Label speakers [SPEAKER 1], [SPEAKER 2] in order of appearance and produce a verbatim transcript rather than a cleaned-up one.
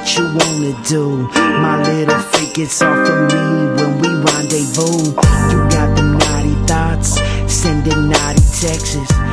[SPEAKER 1] what you wanna do. My little freak, it's all for me when we rendezvous. You got them naughty thoughts, sending naughty texts.